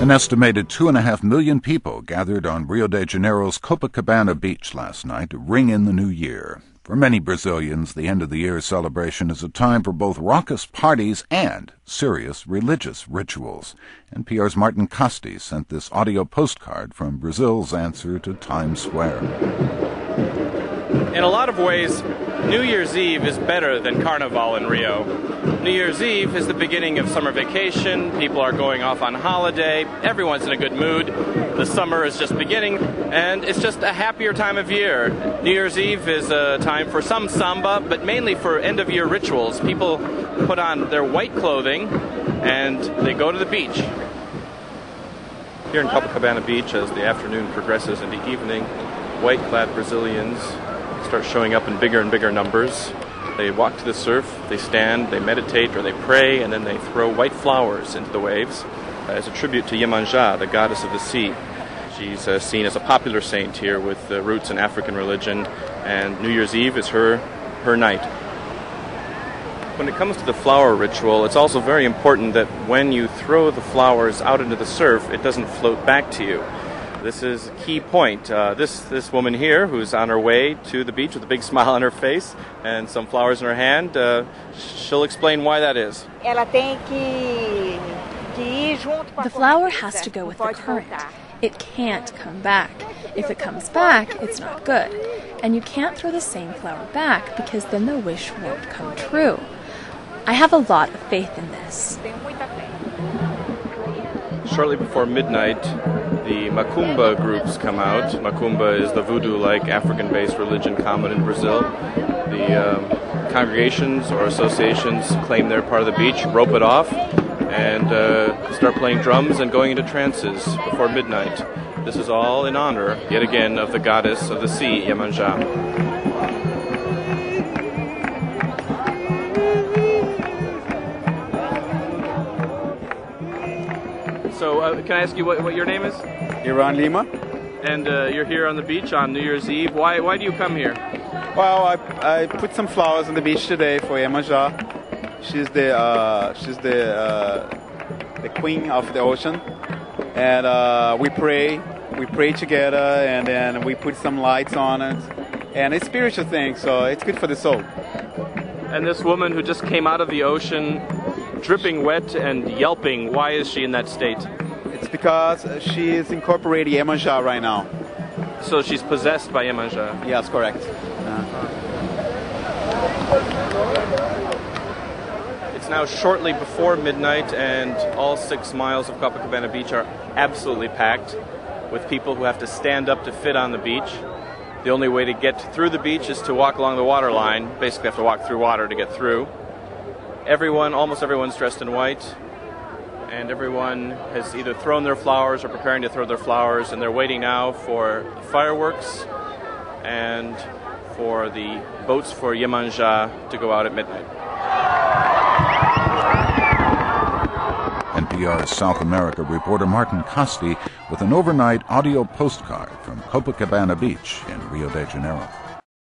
An estimated 2.5 million people gathered on Rio de Janeiro's Copacabana beach last night to ring in the new year. For many Brazilians, the end of the year celebration is a time for both raucous parties and serious religious rituals. NPR's Martin Casti sent this audio postcard from Brazil's answer to Times Square. In a lot of ways, New Year's Eve is better than Carnival in Rio. New Year's Eve is the beginning of summer vacation. People are going off on holiday. Everyone's in a good mood. The summer is just beginning, and it's just a happier time of year. New Year's Eve is a time for some samba, but mainly for end-of-year rituals. People put on their white clothing, and they go to the beach. Here in Copacabana Beach, as the afternoon progresses into evening, white-clad Brazilians start showing up in bigger and bigger numbers. They walk to the surf, they stand, they meditate, or they pray, and then they throw white flowers into the waves as a tribute to Iemanjá, the goddess of the sea. She's seen as a popular saint here with roots in African religion, and New Year's Eve is her night. When it comes to the flower ritual, it's also very important that when you throw the flowers out into the surf, it doesn't float back to you. This is a key point. This woman here, who's on her way to the beach with a big smile on her face and some flowers in her hand, she'll explain why that is. The flower has to go with the current. It can't come back. If it comes back, it's not good. And you can't throw the same flower back because then the wish won't come true. I have a lot of faith in this. Shortly before midnight, the Macumba groups come out. Macumba is the voodoo-like African-based religion common in Brazil. The congregations or associations claim they're part of the beach, rope it off, and start playing drums and going into trances before midnight. This is all in honor, yet again, of the goddess of the sea, Iemanjá. So, can I ask you what your name is? Iran Lima. And you're here on the beach on New Year's Eve. Why do you come here? Well, I put some flowers on the beach today for Iemanjá. She's the queen of the ocean, and we pray together, and then we put some lights on it, and it's a spiritual thing, so it's good for the soul. And this woman who just came out of the ocean, dripping wet and yelping, why is she in that state? It's because she is incorporating Iemanjá right now. So she's possessed by Iemanjá? Yes, correct. It's now shortly before midnight, and all 6 miles of Copacabana Beach are absolutely packed with people who have to stand up to fit on the beach. The only way to get through the beach is to walk along the water line. Basically have to walk through water to get through. Almost everyone's dressed in white, and everyone has either thrown their flowers or preparing to throw their flowers, and they're waiting now for the fireworks and for the boats for Iemanjá to go out at midnight. NPR's South America reporter Martin Casti with an overnight audio postcard from Copacabana Beach in Rio de Janeiro.